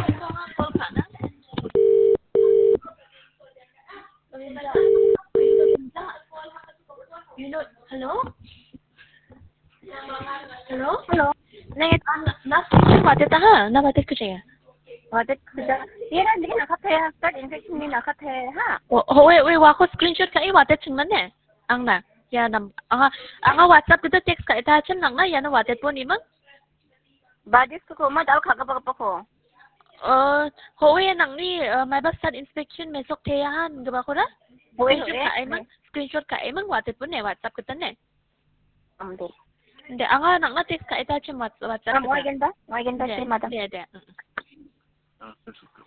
You know, hello? Hello? Hello. 네, Last picture वाटे था हाँ ना वाटे कुछ है 어제 그저 얘는 네 나카테 딱 인펙션이 나카테 하. 왜 와코 screenshot ka वाटे चुनमने angna ya nam anga WhatsApp kita text ka ita chem nang na ya na watet po ni mang 바디스 코마 다우 가가바가바코. howe nang ni may bastard inspection may sok teyahan gaba ko ra screenshot ka ay mang watet po ne WhatsApp kita ne 네. hindi anga nang na text ka ita chem WhatsApp 뭐 이긴다? 뭐 이긴다? de 시마다. de